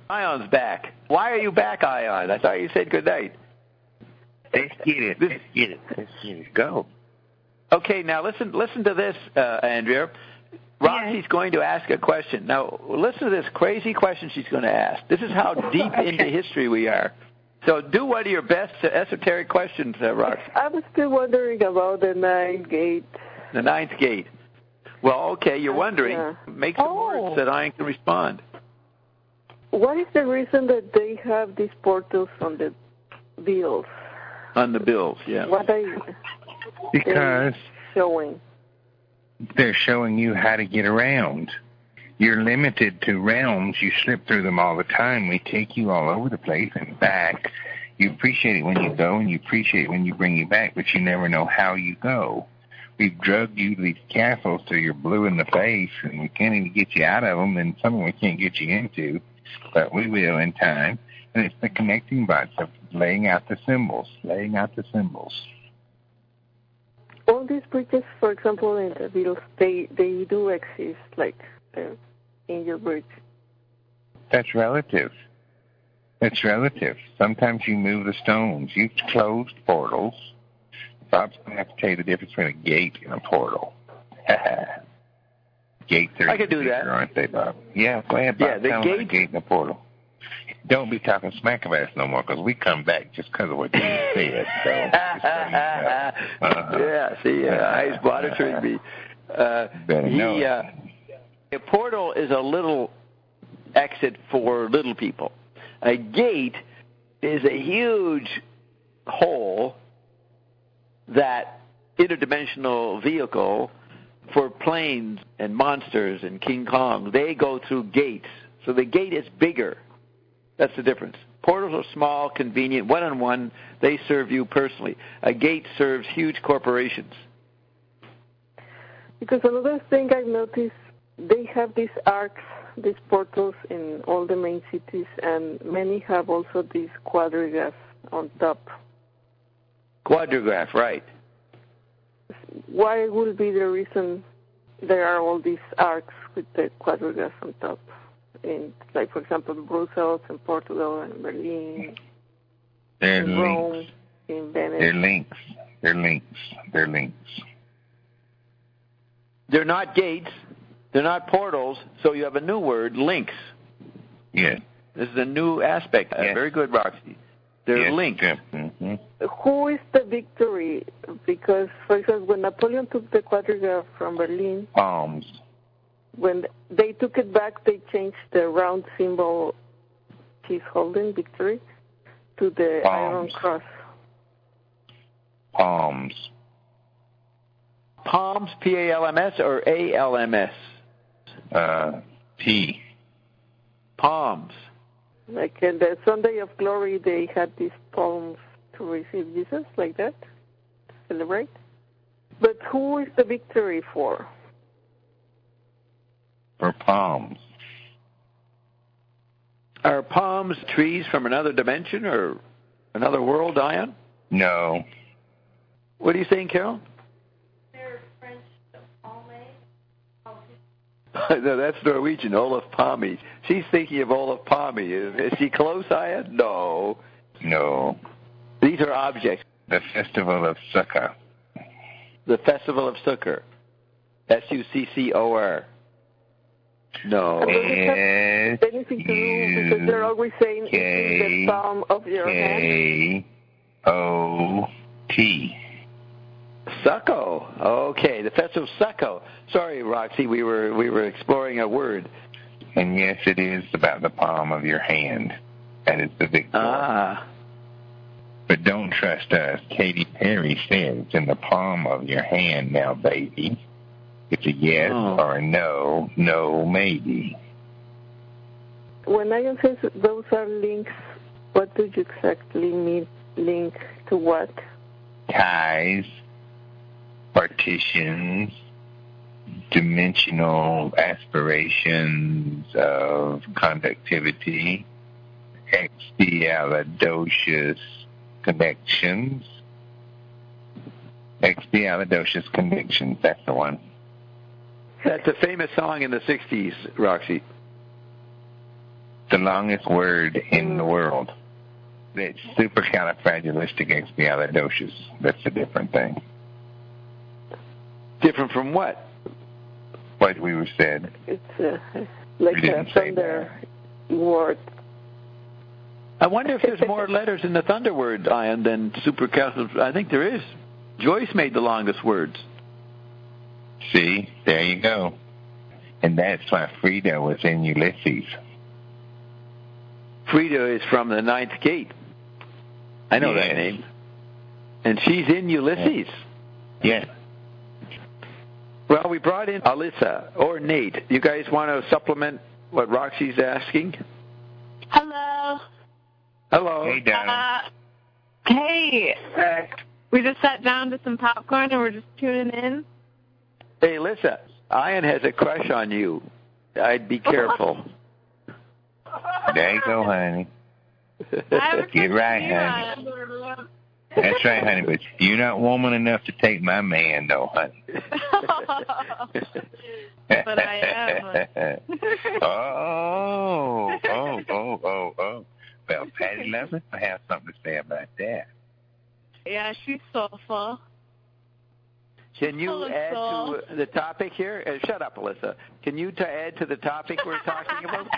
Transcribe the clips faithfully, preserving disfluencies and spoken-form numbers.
Ion's back. Why are you back, Ion? I thought you said good night. Let's get it. Let's get it. Let's get it. Go. Okay, now listen listen to this, uh, Andrea. Roxy's yes. going to ask a question. Now, listen to this crazy question she's going to ask. This is how deep okay. into history we are. So do one of your best esoteric questions, uh, Roxy. I was still wondering about the ninth gate. The ninth gate. Well, okay, you're wondering. Yeah. Make some Oh. words that I can respond. What is the reason that they have these portals on the bills? On the bills, yeah. What are Because they showing? They're showing you how to get around. You're limited to realms. You slip through them all the time. We take you all over the place and back. You appreciate it when you go, and you appreciate it when you bring you back, but you never know how you go. We've drugged you to these castles till you're blue in the face, and we can't even get you out of them, and some of them we can't get you into, but we will in time. And it's the connecting dots of laying out the symbols, laying out the symbols. All these bridges, for example, in the bills, they, they do exist, like the Angel Bridge. That's relative. It's relative. Sometimes you move the stones. You've closed portals. Bob's going to have to tell you the difference between a gate and a portal. Gates are I could do that. aren't they, Bob? Yeah, go ahead, Bob. Yeah, the Tell gate- them a gate and a portal. Don't be talking smack about us no more, because we come back just because of what you said. So, just so you know. Uh-huh. Yeah, see, uh, he's monitoring me. Uh, Better he, know it. uh, a portal is a little exit for little people. A gate is a huge hole, that interdimensional vehicle for planes and monsters and King Kong. They go through gates. So the gate is bigger. That's the difference. Portals are small, convenient, one-on-one. They serve you personally. A gate serves huge corporations. Because another thing I've noticed, they have these arcs, these portals in all the main cities, and many have also these quadrigraphs on top. Quadrigraph, right. Why would be the reason there are all these arcs with the quadrigraphs on top? In, like, for example, Brussels and Portugal and Berlin, They're in Rome, links. in Venice. They're links. They're links. They're links. They're not gates. They're not portals. So you have a new word, links. Yeah. This is a new aspect. Uh, Yes. very good, Roxy. They're Yes. links. Yeah. Mm-hmm. Who is the victory? Because, for example, when Napoleon took the quadrigraph from Berlin, Palms. when they took it back, they changed the round symbol he's holding, victory, to the Palms. iron cross. Palms. Palms, P A L M S, or A L M S? Uh, P. Palms. Like in the Sunday of Glory, they had these palms to receive Jesus, like that, to celebrate. But who is the victory for? For palms. Are palms trees from another dimension or another world, Diane? No. What are you saying, Carol? They're French palme. No, that's Norwegian, Olaf Palme. She's thinking of Olaf Palme. Is, is she close, Diane? No. No. These are objects. The Festival of Sukkot. The Festival of Sukkot. S U C C O R. No. Does it have anything to do, because they're always saying it's in the palm of your hand? K O T. Succo. Okay, the Festival of Succo. Sorry, Roxy, we were we were exploring a word. And yes, it is about the palm of your hand. That is the victory. Ah. But don't trust us. Katy Perry said it's in the palm of your hand now, baby. It's a yes Oh. or a no, no, maybe. When I say those are links, what do you exactly mean, link to what? Ties, partitions, dimensional aspirations of conductivity, expialidocious connections. Expialidocious connections, that's the one. That's a famous song in the sixties, Roxy. The the longest word in the world. It's supercalifragilisticexpialidocious. That's a different thing. Different from what? What we were said. It's uh, like a thunder word. I wonder if there's more letters in the thunder word, Ian, than supercalifragilistic. I think there is. Joyce made the longest words. See, there you go. And that's why Frida was in Ulysses. Frida is from the Ninth Gate. I know yes. that name. And she's in Ulysses. Yeah. Well, we brought in Alyssa or Nate. You guys want to supplement what Roxy's asking? Hello. Hello. Hey, darling. Uh, hey. Uh, we just sat down to some popcorn and we're just tuning in. Hey, Alyssa, Ian has a crush on you. I'd be careful. There you go, honey. Get right, honey. Ryan. That's right, honey, but you're not woman enough to take my man, though, honey. But I am. oh, oh, oh, oh, oh. Well, Patty Lovelace will have something to say about that. Yeah, she's soulful. Can you Full of add soul. to the topic here? Uh, shut up, Alyssa. Can you to add to the topic we're talking about?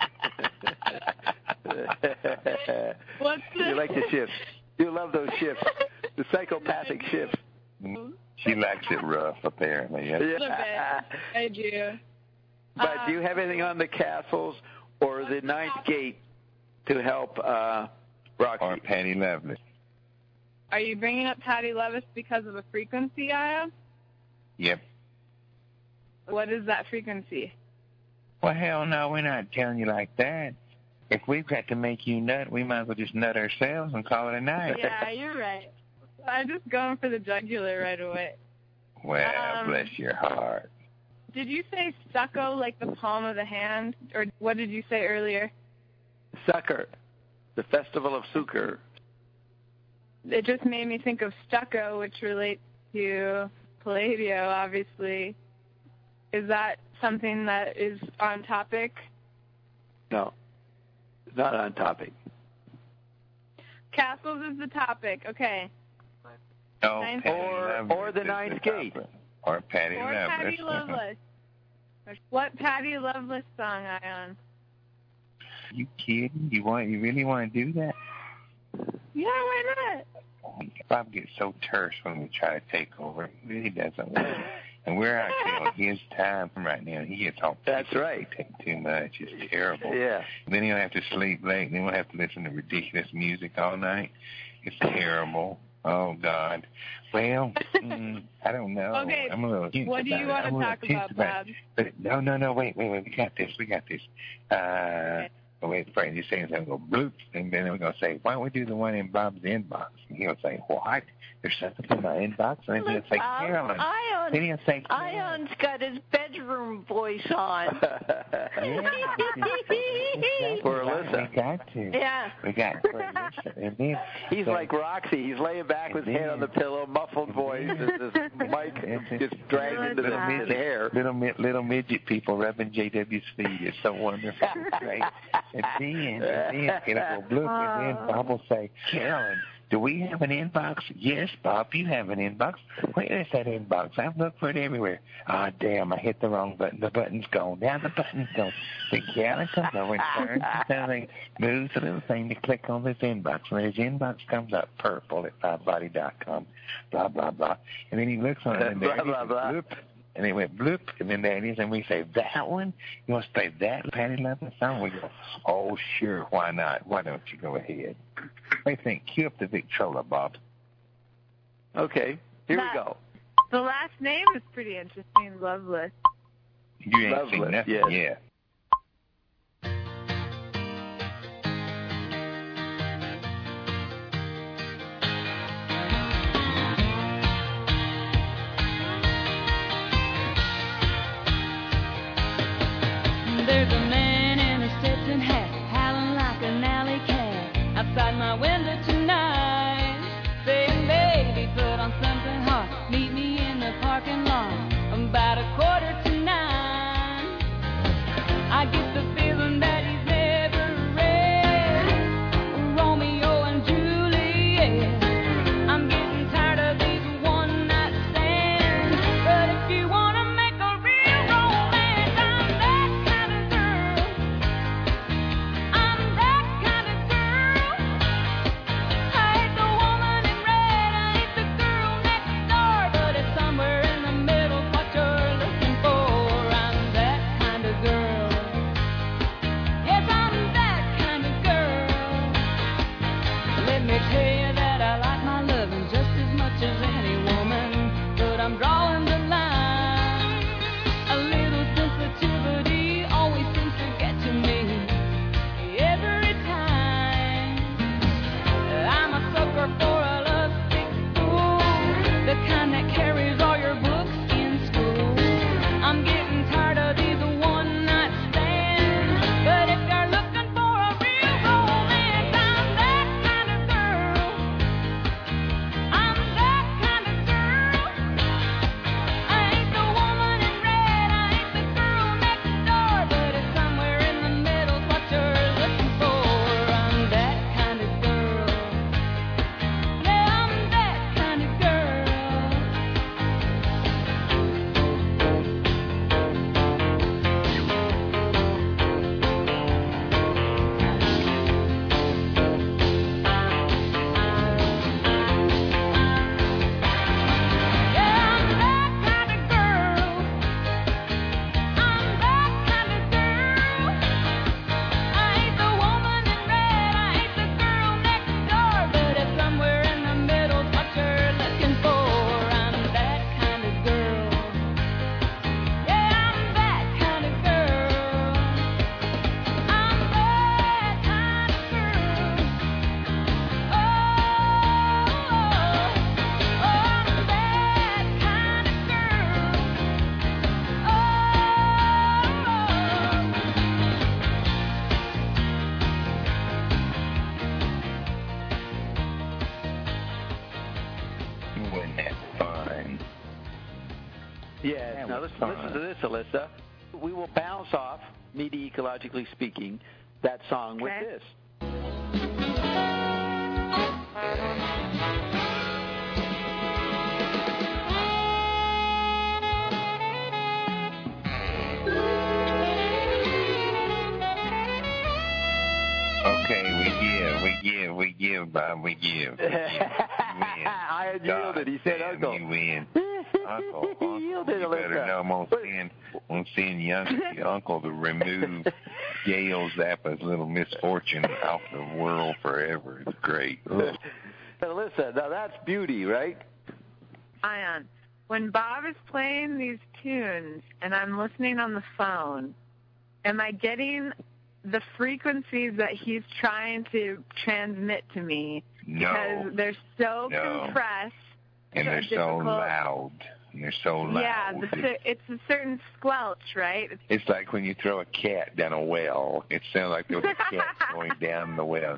What's this? You like the shifts. You love those shifts. The psychopathic shifts. She likes it rough, apparently. Yeah. A little bit. I do. But Uh, do you have anything on the castles or the Ninth Gate to help uh, Roxy? Or Patty Lovelace. Are you bringing up Patty Levis because of a frequency, Aya? Yep. What is that frequency? Well, hell no, we're not telling you like that. If we've got to make you nut, we might as well just nut ourselves and call it a night. Yeah, you're right. I'm just going for the jugular right away. Well, Um, bless your heart. Did you say stucco like the palm of the hand? Or what did you say earlier? Sucker. The Festival of Sukkar. It just made me think of stucco, which relates to Palladio, obviously. Is that something that is on topic? No. It's not on topic. Castles is the topic. Okay. No, Ninth- Patty Or- Lovelace or the is Ninth Gate. topic. Or Patty Or Lovelace. Patty Loveless. What Patty Loveless song, Ion? You kidding? You want? You really want to do that? Yeah, why not? Bob gets so terse when we try to take over. It really doesn't work. And we're actually on his time right now. He gets all That's right. We take too much. It's terrible. Yeah. Then he'll have to sleep late, and then we'll have to listen to ridiculous music all night. It's terrible. Oh, God. Well, mm, I don't know. Okay, I'm a little tense what do you about it. want to I'm a talk little tense about, about Bob? it. But no, no, no, wait, wait, wait. We got this. We got this. Uh, Okay. oh, wait, Frank, you're saying something, go bloop, and then we're going to say, why don't we do the one in Bob's inbox? And he'll say, what? There's something in my inbox? And then he'll say, Carolyn. Ion, Then he'll say, Ion's got his bedroom voice on. For Alyssa. We got to. Yeah. We got for Alyssa. And then, He's so- like Roxy. He's laying back with his head on the pillow, muffled voice, and this mic just dragged into the, little his hair. Little mi- little midget people rubbing J W's feet. It's so wonderful, right? And then, and then it'll go bloop, and then Bob will say, Carolyn, do we have an inbox? Yes, Bob, you have an inbox. Where is that inbox? I've looked for it everywhere. Ah, oh, damn, I hit the wrong button. The button's gone. Now the button's gone. Then Carolyn comes over and turns and moves the little thing to click on this inbox. And his inbox comes up purple at five body dot com, blah, blah, blah. And then he looks on it, and there Blah, it is, blah, blah. bloop. And it went bloop, and then there it is, and we say, that one? You want to say that, Patty Lovelace song? We go, oh, sure, why not? Why don't you go ahead? What do you think? Cue up the Victrola, Bob. Okay, here That- we go. The last name is pretty interesting, Loveless. You ain't Lovelace, seen nothing yes. yet. There's a man in a Stetson hat, howling like an alley cat, outside my window tonight, saying, baby, put on something hot, meet me in the parking lot, about a quarter to nine. I get the feeling that he's never That Now was listen, fun. listen to this, Alyssa. We will bounce off, media ecologically speaking, that song with Okay. this. Okay, we give, we give, we give, Bob, we give. We give. You win. I had God yielded. He said, damn, "Uncle." You win. Uncle, Uncle, He yielded, you better Alyssa. know I'm going to But- send, I'm gonna send young Uncle to remove Gail Zappa's little misfortune off the world forever. It's great. Ugh. Alyssa, now that's beauty, right? Ion, when Bob is playing these tunes and I'm listening on the phone, am I getting the frequencies that he's trying to transmit to me? No. Because they're so No. compressed. And they're so difficult. loud. And they're so loud. Yeah, the, cer- it's a certain squelch, right? It's It's like when you throw a cat down a well. It sounds like there was a cat going down the well.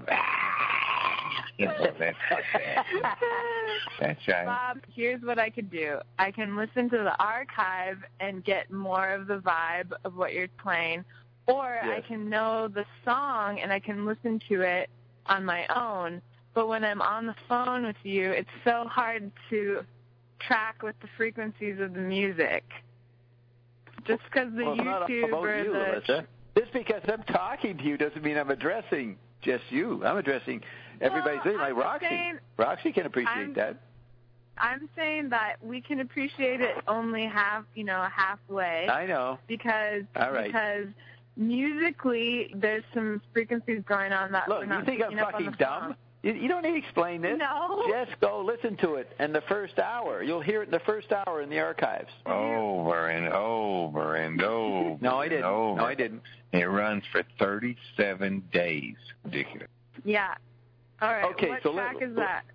You know, that's like that. That's right. Bob, here's what I could do. I can listen to the archive and get more of the vibe of what you're playing, or I Yes. can know the song and I can listen to it on my own. But when I'm on the phone with you, it's so hard to track with the frequencies of the music. Just because the well, it's not YouTube about or you, the... Alyssa. Just because I'm talking to you doesn't mean I'm addressing just you. I'm addressing everybody's Well, thing, like I'm Roxy. saying- Roxy can appreciate I'm- that. I'm saying that we can appreciate it only half, you know, halfway. I know. because All right. because musically there's some frequencies going on that Look, we're you not think I'm picking up on fucking the dumb? phone. You, you don't need to explain this. No. Just go listen to it in the first hour. You'll hear it in the first hour in the archives. Over and over and over. No, I and didn't. over. No, I didn't. It runs for thirty-seven days. Ridiculous. Yeah. All right. Okay, what so track let- is that?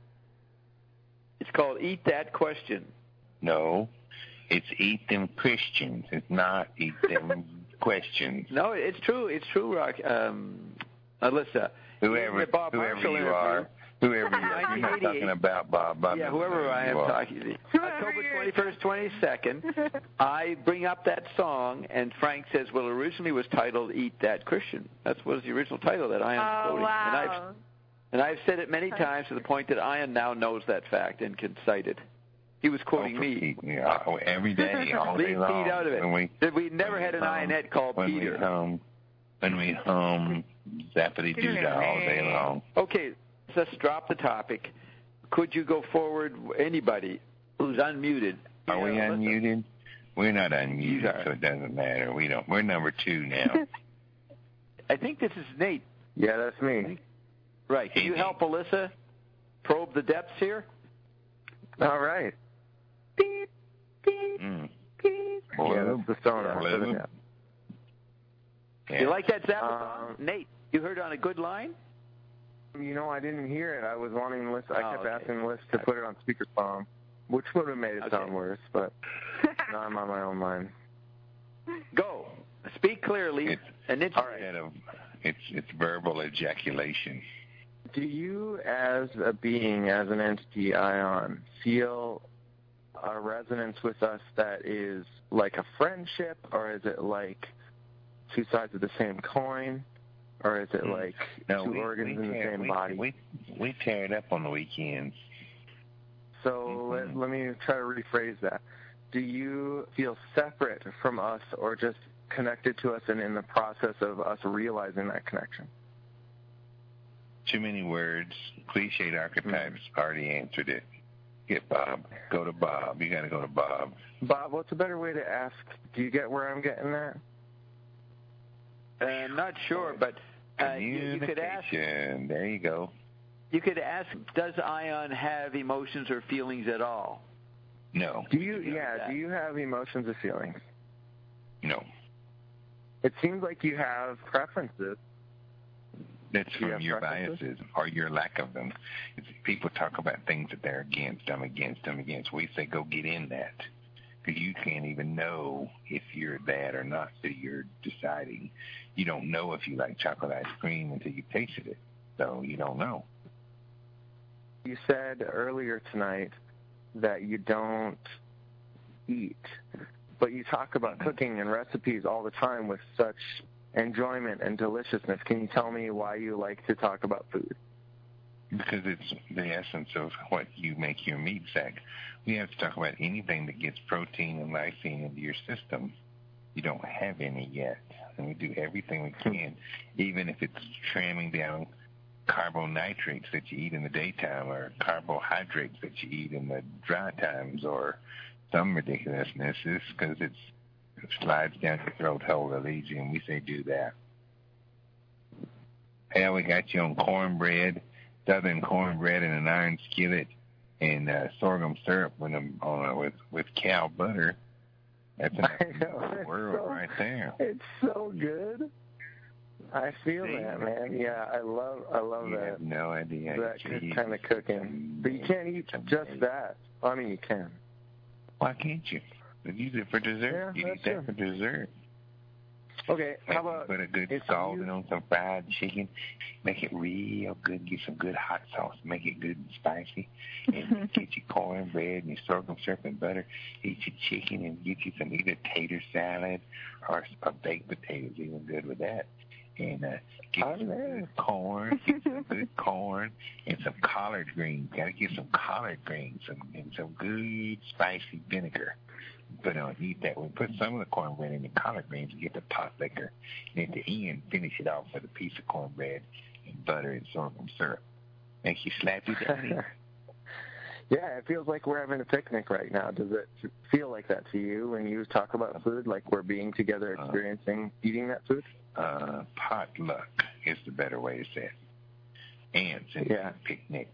It's called Eat That Question. No, it's eat them Christians. It's not eat them questions. No, it's true. It's true, Rock. Um, Alyssa. Whoever, In the Bob whoever Marshall you interview- are, whoever you are, you're not nineteen eighty-eight. talking about Bob. Bob Yeah, knows whoever who I you am are. talking to. Whoever October you're- twenty-first, twenty-second, I bring up that song, and Frank says, well, it originally was titled Eat That Christian. That was the original title that I am Oh, quoting. And I've, wow. and I've said it many times to the point that Ian now knows that fact and can cite it. He was quoting Oh, me. Yeah, every day, all day Leave long. Pete out of it. When we, That we never when had we an hum- Ionette called when Peter. We hum, when we hum Zappity Doo Dah all day long. Okay, let's drop the topic. Could you go forward, anybody who's unmuted? Are we Yeah, listen. unmuted? We're not You unmuted, are. so it doesn't matter. We don't. We're number two now. I think this is Nate. Yeah, that's me. Right. Can you help Alyssa probe the depths here? All right. Mm. Yeah, that's the sonar. Hello? Yeah. Yeah. You like that Zappa Um, song? Nate, you heard it on a good line? You know, I didn't hear it. I was wanting Liz. I Oh, kept okay. asking Liz to put it on speakerphone, which would have made it Okay. sound worse, but now I'm on my own line. Go. Speak clearly. It's, and it's all right. instead of, it's it's verbal ejaculation. Do you, as a being, as an entity, Ion, feel a resonance with us that is like a friendship, or is it like two sides of the same coin, or is it Mm. like No, two we, organs we in the tear, same we, body? We we tear it up on the weekends. So Mhm. let, let me try to rephrase that. Do you feel separate from us, or just connected to us and in the process of us realizing that connection? Too many words, cliched archetypes. Mm. Already answered it. Get Bob. Go to Bob. You got to go to Bob. Bob, what's a better way to ask? Do you get where I'm getting at? uh, I'm not sure, but uh, you, you could ask. Communication. There you go. You could ask, does Ion have emotions or feelings at all? No. Do you? know Yeah. that. Do you have emotions or feelings? No. It seems like you have preferences. That's Do you from have your preferences? biases or your lack of them. If people talk about things that they're against, I'm against, I'm against. We say go get in that. Because you can't even know if you're that or not, so you're deciding. You don't know if you like chocolate ice cream until you tasted it. So you don't know. You said earlier tonight that you don't eat. but you talk about cooking and recipes all the time with such enjoyment and deliciousness. Can you tell me why you like to talk about food? Because it's the essence of what you make your meat sack. We have to talk about anything that gets protein and lysine into your system. You don't have any yet, and we do everything we can, even if it's tramming down carbonitrates that you eat in the daytime or carbohydrates that you eat in the dry times or some ridiculousness, because it's it slides down your throat hole that leads you, and we say do that. Hell, we got you on cornbread, southern cornbread in an iron skillet, and uh, sorghum syrup with, them on a, with with cow butter. That's a world so, right there. It's so good. I feel See? that, man. Yeah, I love, I love you that. Have no idea. That kind of cooking, but you can't eat just that. I mean, you can. Why can't you? Use it for dessert. Yeah, you eat that true. for dessert. Okay, Make how about put a good salt you... on some fried chicken? Make it real good. Get some good hot sauce. Make it good and spicy. And get your cornbread and your sorghum syrup and butter. Eat your chicken and get you some either tater salad or a baked potatoes. Even good with that. And uh, get some good corn, get some good corn, and some collard greens. Got to get some collard greens and, and some good spicy vinegar. Put on, eat that one. Put some of the cornbread in the collard greens and get the pot liquor. And at the end, finish it off with a piece of cornbread and butter and sorghum syrup. Makes you slappy daddy. Yeah, it feels like we're having a picnic right now. Does it feel like that to you when you talk about food, like we're being together experiencing uh, eating that food? Uh, potluck is the better way to say it. Ants and yeah. picnics.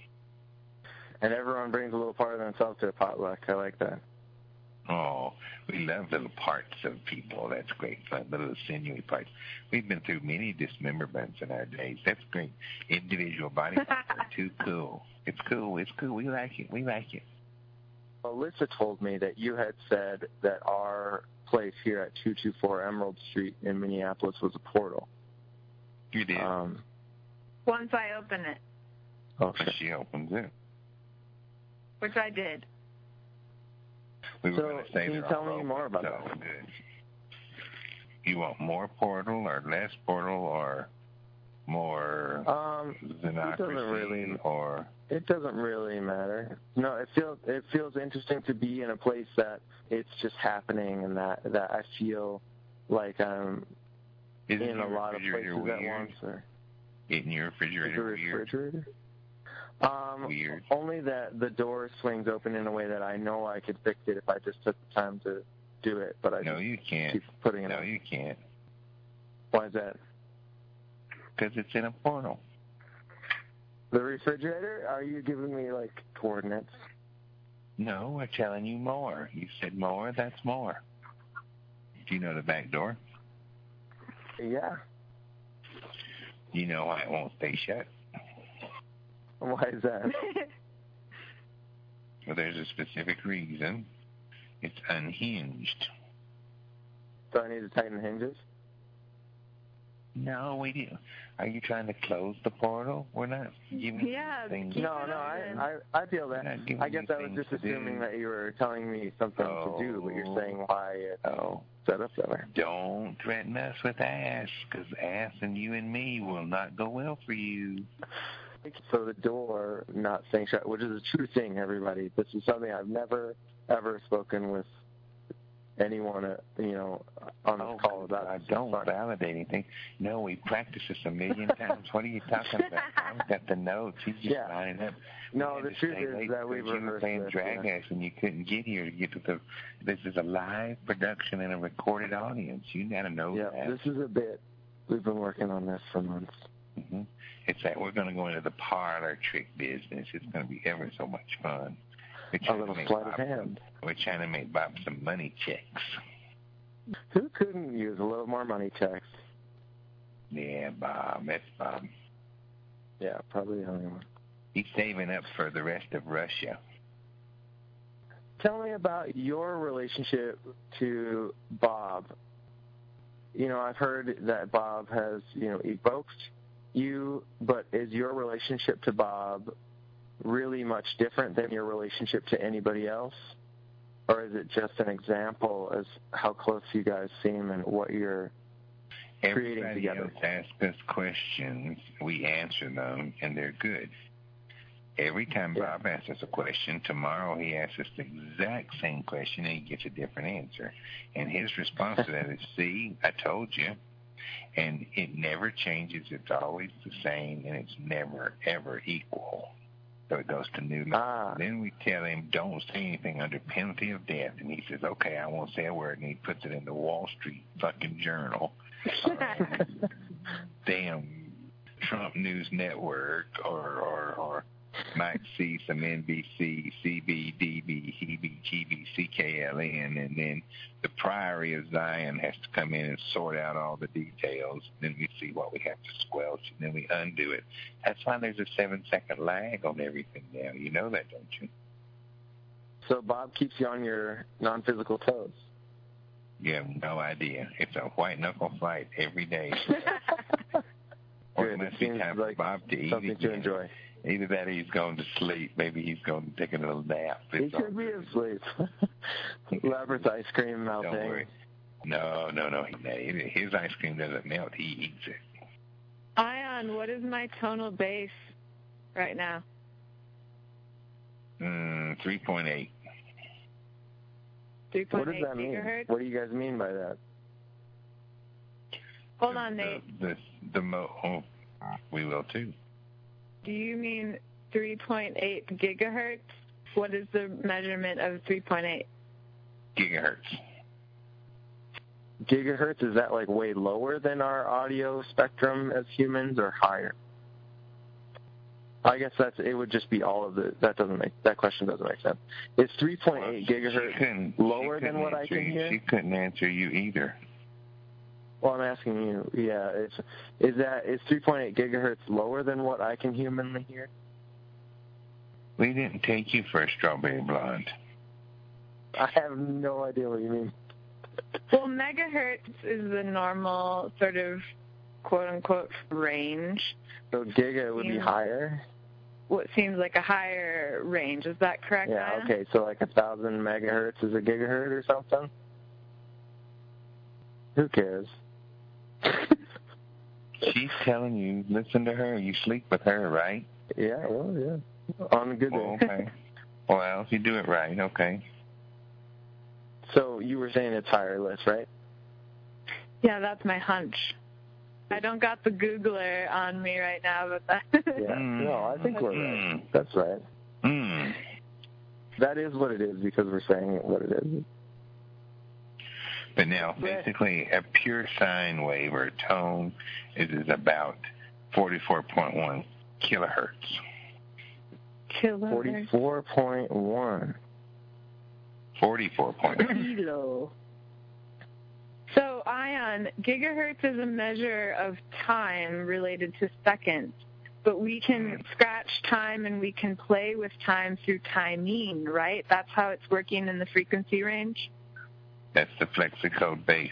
And everyone brings a little part of themselves to a potluck. I like that. Oh, we love little parts of people. That's great fun, little sinewy parts. We've been through many dismemberments in our days. That's great. Individual body parts are too cool. It's cool. It's cool. We like it. We like it. Alyssa told me that you had said that our place here at two two four Emerald Street in Minneapolis was a portal. You did. Um, Once I open it. Okay. She opens it. Which I did. We were so, going to say can you tell me more about that? Good. You want more portal or less portal or more um, xenocracy it doesn't really, or it doesn't really matter. No, it feels it feels interesting to be in a place that it's just happening and that that I feel like I'm Isn't in a lot of places weird? at once. Or, Isn't your refrigerator is the weird? refrigerator? Um, Weird. Only that the door swings open in a way that I know I could fix it if I just took the time to do it. But I no, just you can't. keep putting it no, on. you can't. Why is that? Because it's in a portal. The refrigerator? Are you giving me like coordinates? No, we're telling you more. You said more. That's more. Do you know the back door? Yeah. Do you know why it won't stay shut? Why is that? Well, there's a specific reason. It's unhinged. So I need to tighten the hinges? No, we didn't. Are you trying to close the portal? We're not giving yeah, you things. No, no, I, I, I feel that. I guess I was just assuming that you were telling me something oh, to do, but you're saying why it's oh. set up that way. Don't threaten us with ass, because ass and you and me will not go well for you. So the door not staying shut, which is a true thing, everybody. This is something I've never, ever spoken with anyone, uh, you know, on this oh, call about. I don't validate anything. No, we practiced this a million times. What are you talking about? I've got the notes. He's just yeah. lining up. No, the truth is that we were rehearsed playing this, Drag yeah. Us and you couldn't get here to get to the. This is a live production and a recorded audience. You got to know yeah, that. This is a bit. We've been working on this for months. Mm-hmm. It's that we're going to go into the parlor trick business. It's going to be ever so much fun. A little sleight of hand. We're trying to make Bob some money checks. Who couldn't use a little more money checks? Yeah, Bob. That's Bob. Yeah, probably the only one. He's saving up for the rest of Russia. Tell me about your relationship to Bob. You know, I've heard that Bob has, you know, evoked you, but is your relationship to Bob really much different than your relationship to anybody else? or is it just an example as how close you guys seem and what you're creating Everybody together? else asks us questions, we answer them, and they're good. Every time Yeah. Bob asks us a question, tomorrow he asks us the exact same question and he gets a different answer. And his response to that is, see, I told you. And it never changes. It's always the same, and it's never, ever equal. So it goes to new. Ah. Then we tell him, don't say anything under penalty of death. And he says, okay, I won't say a word. And he puts it in the Wall Street fucking Journal. Or, damn Trump News Network, or, or, or Mike C, some N B C, C B, D B, Hebe, G B, C K L N, and then the Priory of Zion has to come in and sort out all the details. Then we see what we have to squelch, and then we undo it. That's why there's a seven-second lag on everything now. You know that, don't you? So Bob keeps you on your non-physical toes. You have no idea. It's a white-knuckle fight every day. Or it Good. must It be seems time like for Bob to eat something again. to enjoy. Either that or he's going to sleep. Maybe he's going to take a little nap. He It's all could be good. asleep. Labyrinth ice cream Don't melting. worry. No, no, no. He, his ice cream doesn't melt. He eats it. Ion, what is my tonal bass right now? Mm, three point eight. three What point does eight that mean? gigahertz? What do you guys mean by that? Hold on, Nate. The, the, the mo- oh, we will too. Do you mean three point eight gigahertz? What is the measurement of three point eight? Gigahertz. Gigahertz, is that like way lower than our audio spectrum as humans, or higher? I guess that's it. Would just be all of the. That doesn't make that question doesn't make sense. Is three point eight gigahertz lower than what I can you. hear? She couldn't answer you either. Well, I'm asking you. Yeah, it's is that is three point eight gigahertz lower than what I can humanly hear? We didn't take you for a strawberry blonde. I have no idea what you mean. Well, megahertz is the normal sort of quote-unquote range. So giga would be Yeah. higher? What seems like a higher range. Is that correct, Yeah, Ion? okay, so like a thousand megahertz is a gigahertz or something? Who cares? She's telling you, listen to her. You sleep with her, right? Yeah, well, yeah. On a good day. Well, okay. Well, if you do it right, okay. So you were saying it's wireless, right? Yeah, that's my hunch. I don't got the Googler on me right now, but that. Yeah. Mm. No, I think we're Mm. right. That's right. Mm. That is what it is because we're saying what it is. But now, basically, a pure sine wave or tone is, is about forty-four point one kilohertz. Kilohertz. Forty-four point one. forty-four point one. Kilo. So, Ion, gigahertz is a measure of time related to seconds, but we can scratch time and we can play with time through timing, right? That's how it's working in the frequency range? That's the flexicode base.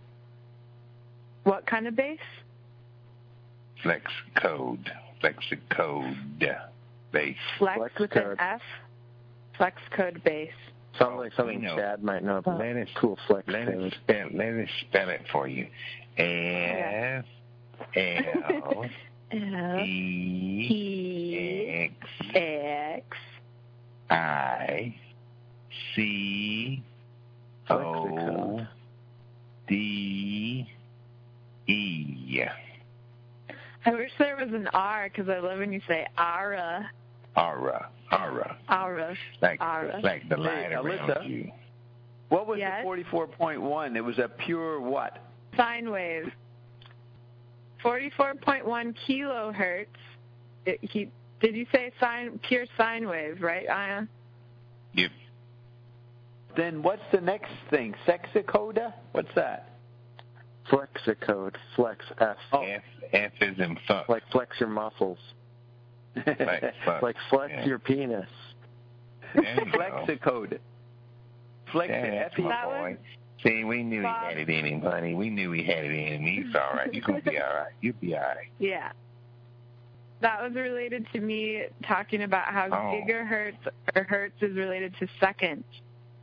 What kind of bass? Flex code. Flexicode base. Flex, Flex with code. an F? Flex code bass. Sounds like something We know. Chad might know about. Let us Cool flex Let code. us spell. Let us spell it for you. F L F E E X X I C O Flexicode. D E. I wish there was an R because I love when you say Ara. Aura. Aura. Ara. Like, Aura. like the light Hey, around Alyssa? you. What was Yes? the forty-four point one? It was a pure what? Sine wave. forty-four point one kilohertz. It, he, did you say sine, pure sine wave, right, Ion? Yep. Then what's the next thing? Sexicoda? What's that? Flexicode. Flex F. Oh. F, F is in fuck. Like flex your muscles. Like fuck. Like flex Yeah. your penis. There you go. Flexicode. Flex That's F E. my That boy. was- See, we knew Bob. he had it in him, honey. We knew he had it in him. He's all right. You're going to be all right. You'll be all right. Yeah. That was related to me talking about how Oh. gigahertz or hertz is related to seconds.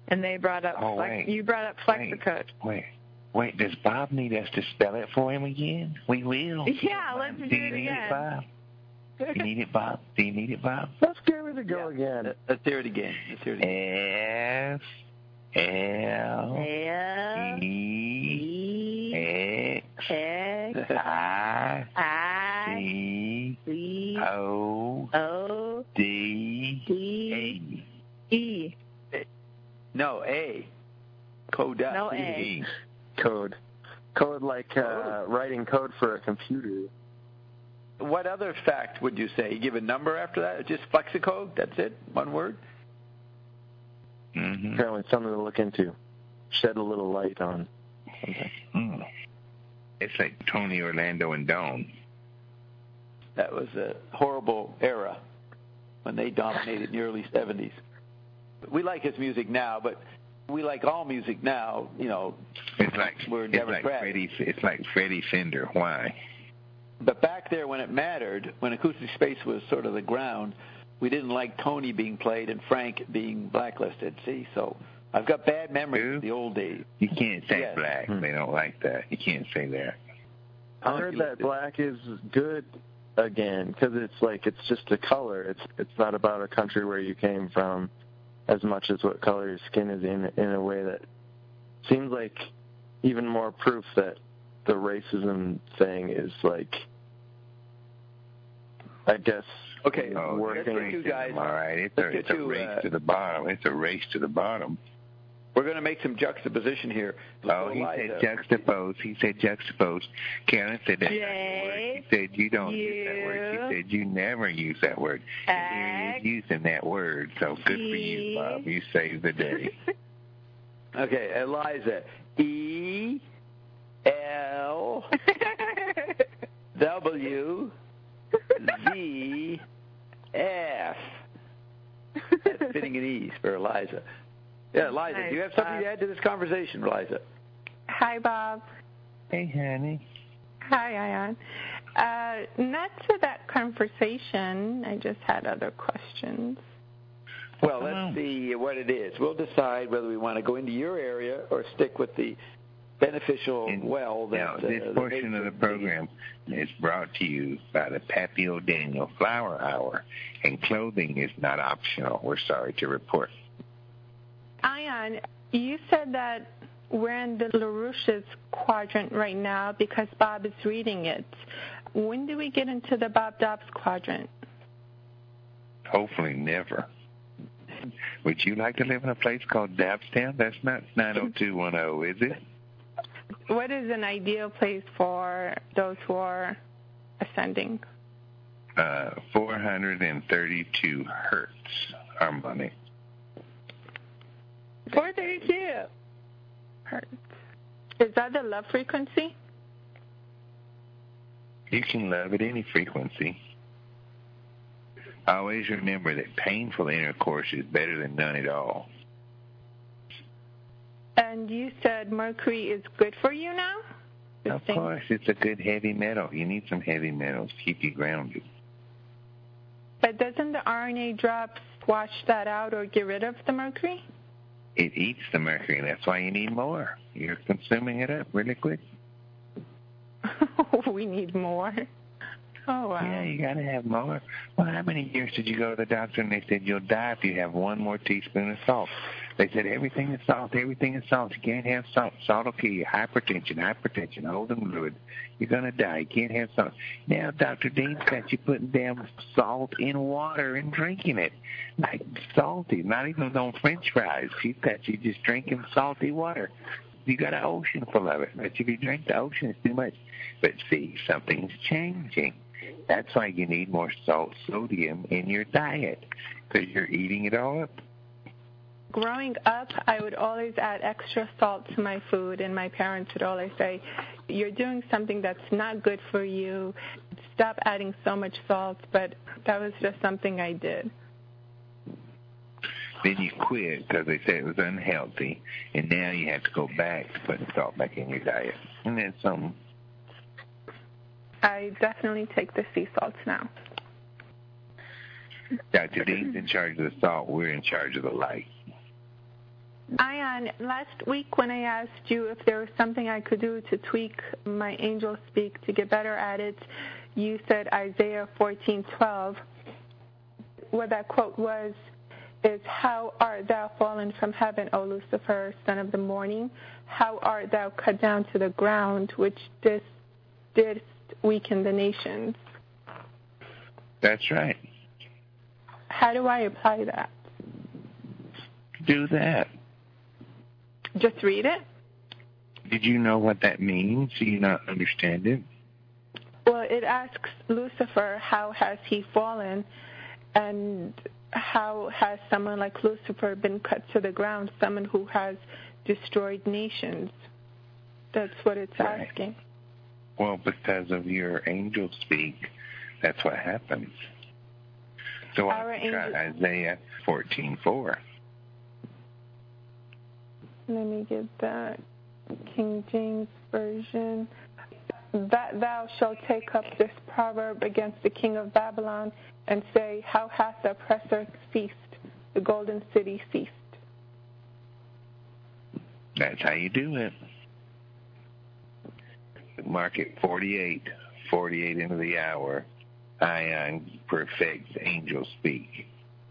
And they brought up, Oh, flex, wait. you brought up Flexicode. Wait, wait, does Bob need us to spell it for him again? We will. Yeah, let's do, do it you need again. It, Bob? You need it, Bob? Do you need it, Bob? Let's give it a go Yeah. again. Let's hear it again. Let's hear it again. F L L E X X I I C C O O D D A. E. No, A. Code up. No A. Code. Code like uh, writing code for a computer. What other fact would you say? You give a number after that? Just Flexicode? That's it? One word? Mm-hmm. Apparently something to look into. Shed a little light on something. Mm. It's like Tony, Orlando, and Dawn. That was a horrible era when they dominated in the early seventies. We like his music now, but we like all music now. You know, It's like we're it's like Democratic. Freddie. It's like Freddie Fender. Why? But back there when it mattered, when Acoustic Space was sort of the ground, we didn't like Tony being played and Frank being blacklisted. See, so I've got bad memories Who? of the old days. You can't say Yes. black. They don't like that. You can't say that. I heard that black is good again because it's like it's just a color. It's it's not about a country where you came from as much as what color your skin is in in a way that seems like even more proof that the racism thing is like, I guess, Okay, Oh, let's working. get you guys. All right, it's let's a, get it's a you, race uh, to the bottom. It's a race to the bottom. We're going to make some juxtaposition here. Oh, he said juxtapose. He said juxtapose. Karen said that's not the word. She said you don't use that word. She said you never use that word. And here he is using that word. So good for you, Bob. You saved the day. Okay, Eliza. E L W Z F. That's fitting at ease for Eliza. Yeah, Eliza, Nice, do you have something Bob. to add to this conversation, Eliza? Hi, Bob. Hey, honey. Hi, Ion. Uh, not to that conversation. I just had other questions. Well, let's see what it is. We'll decide whether we want to go into your area or stick with the beneficial And well that now, uh, this the portion of the program is brought to you by the Pappy O'Daniel Flower Hour, and clothing is not optional. We're sorry to report. Ion, you said that we're in the LaRouche's quadrant right now because Bob is reading it. When do we get into the Bob Dobbs quadrant? Hopefully never. Would you like to live in a place called Dobbstown? That's not nine oh two one oh, is it? What is an ideal place for those who are ascending? Uh, four hundred thirty-two hertz harmonic. four thirty-two hertz. Is that the love frequency? You can love at any frequency. Always remember that painful intercourse is better than none at all. And you said Mercury is good for you now? Of course, it's a good heavy metal. You need some heavy metals to keep you grounded. But doesn't the R N A drops wash that out or get rid of the mercury? It eats the mercury. That's why you need more. You're consuming it up really quick. We need more. Oh, wow. Yeah, you got to have more. Well, how many years did you go to the doctor and they said you'll die if you have one more teaspoon of salt? They said everything is salt, everything is salt. You can't have salt. Salt will kill you. Hypertension, hypertension, holding fluid. You're going to die. You can't have salt. Now Doctor Dean's got you putting down salt in water and drinking it. Like salty, not even on French fries. She's got you just drinking salty water. You got an ocean full of it. But if you drink the ocean, it's too much. But see, something's changing. That's why you need more salt sodium in your diet, because you're eating it all up. Growing up, I would always add extra salt to my food, and my parents would always say, you're doing something that's not good for you. Stop adding so much salt, but that was just something I did. Then you quit because they said it was unhealthy, and now you have to go back to put the salt back in your diet. And that's something. I definitely take the sea salts now. Doctor Dean's in charge of the salt. We're in charge of the light. Ion, last week when I asked you if there was something I could do to tweak my angel speak to get better at it, you said Isaiah fourteen twelve. What that quote was is, "How art thou fallen from heaven, O Lucifer, son of the morning? How art thou cut down to the ground, which didst, didst weaken the nations?" That's right. How do I apply that? Do that. Just read it? Did you know what that means? Do you not understand it? Well, it asks Lucifer, how has he fallen, and how has someone like Lucifer been cut to the ground, someone who has destroyed nations? That's what it's right. asking. Well, because of your angel speak, that's what happens. So Our I try angel- Isaiah fourteen four. Let me get that King James Version. "That thou shalt take up this proverb against the king of Babylon and say, how hath the oppressor ceased, the golden city ceased." That's how you do it. Mark it forty-eight, forty-eight into the hour. Ion perfects angel speak.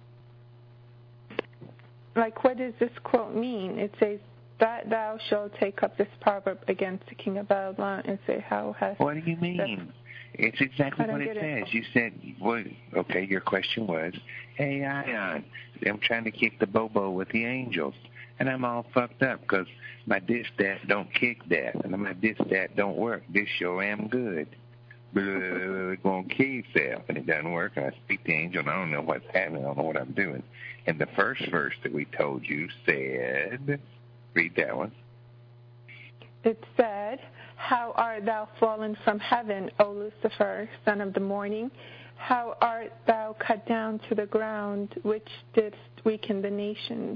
Like, what does this quote mean? It says, "That thou shalt take up this proverb against the king of Babylon and say, how hath..." What do you mean? It's exactly I don't what it get says. it. You said, well, okay, your question was, hey, Ion, I'm trying to kick the bobo with the angels, and I'm all fucked up because my this, that don't kick that, and my this, that don't work. This sure am good. We're going to kill yourself, and it doesn't work, and I speak to the angel, and I don't know what's happening. I don't know what I'm doing. And the first verse that we told you said, read that one. It said, "How art thou fallen from heaven, O Lucifer, son of the morning? How art thou cut down to the ground, which didst weaken the nations?"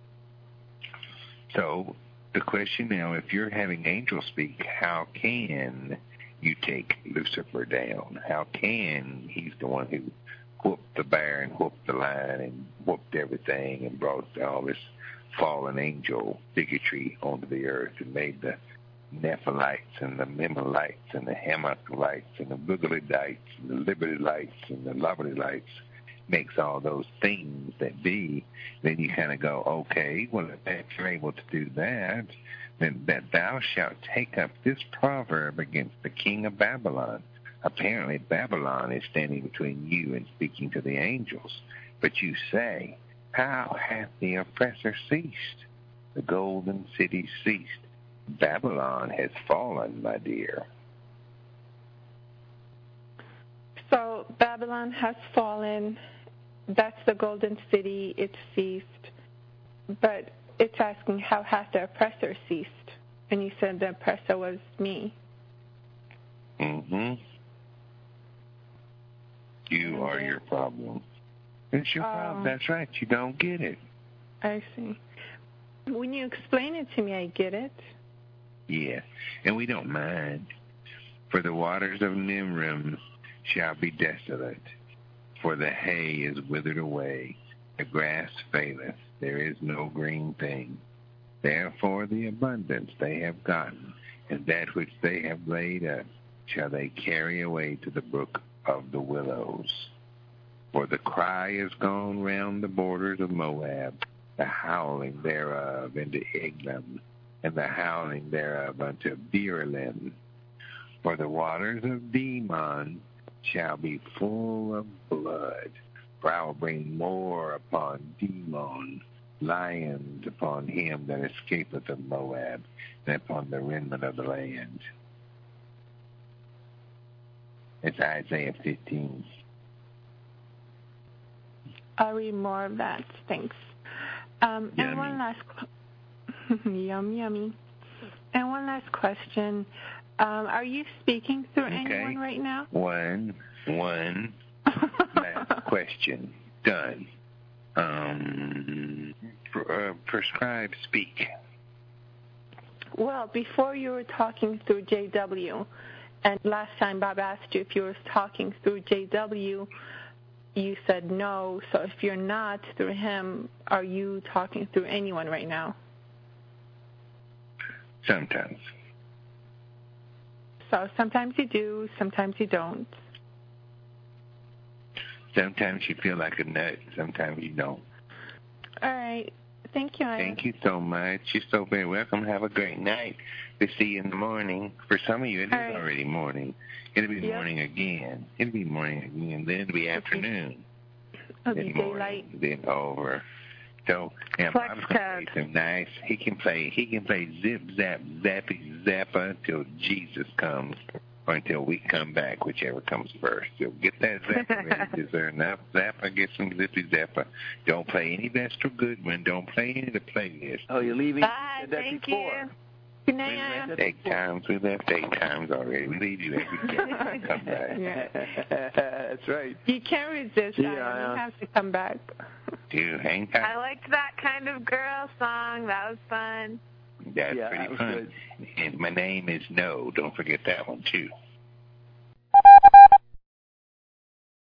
So the question now, if you're having angel speak, how can you take Lucifer down? How can he's the one who whooped the bear and whooped the lion and whooped everything and brought all this fallen angel bigotry onto the earth and made the Nephilites and the Memelites and the Hamathlites and the Boogalites and the Liberty Lights and the Lovely Lights, makes all those things that be, then you kind of go, okay, well, if you're able to do that, then that thou shalt take up this proverb against the king of Babylon. Apparently Babylon is standing between you and speaking to the angels. But you say, how hath the oppressor ceased? The golden city ceased. Babylon has fallen, my dear. So Babylon has fallen. That's the golden city. It ceased. But it's asking, how hath the oppressor ceased? And you said the oppressor was me. Mm-hmm. You are your problem. It's your problem. Um, That's right. You don't get it. I see. When you explain it to me, I get it. Yeah, and we don't mind. For the waters of Nimrim shall be desolate, for the hay is withered away, the grass faileth, there is no green thing. Therefore the abundance they have gotten, and that which they have laid up, shall they carry away to the brook of the willows. For the cry is gone round the borders of Moab, the howling thereof into Eglam, and the howling thereof unto Beerlin. For the waters of Demon shall be full of blood, for I will bring more upon Demon, lions upon him that escapeth of Moab, and upon the remnant of the land. It's Isaiah fifteen. I'll read more of that. Thanks. Um, and one last, yum yummy. And one last question: um, are you speaking through okay. anyone right now? One, one last question. Done. Um, pr- uh, prescribe speak. Well, before you were talking through J W, and last time Bob asked you if you were talking through J W, you said no. So if you're not through him, are you talking through anyone right now? Sometimes. So sometimes you do, sometimes you don't. Sometimes you feel like a nut, sometimes you don't. All right. Thank you, Iris. Thank you so much. You're so very welcome. Have a great night. We'll see you in the morning. For some of you, it All is right. already morning. It'll be Yep. morning again. It'll be morning again. Then it'll be afternoon. It'll then be morning. daylight. Then over. So, yeah, Flex Bob's gonna code. play some nice. He can play. He can play zip zap zappy zappa until Jesus comes, or until we come back, whichever comes first. So get that zappa ready. Is there enough zappa? Get some zippy zappa. Don't play any Lester Goodman. Don't play any of the playlist. Oh, you're leaving? Bye. You said that Thank before. you. Good night, We Iris. left it Eight times. We left eight times already. We leave you every time. Come back. Yeah. That's right. You can't resist, Yeah, Iris. I- You have to come back. Dude, hang I tight. liked that kind of girl song. That was fun. That's Yeah, pretty that was fun. good. And my name is No. Don't forget that one, too.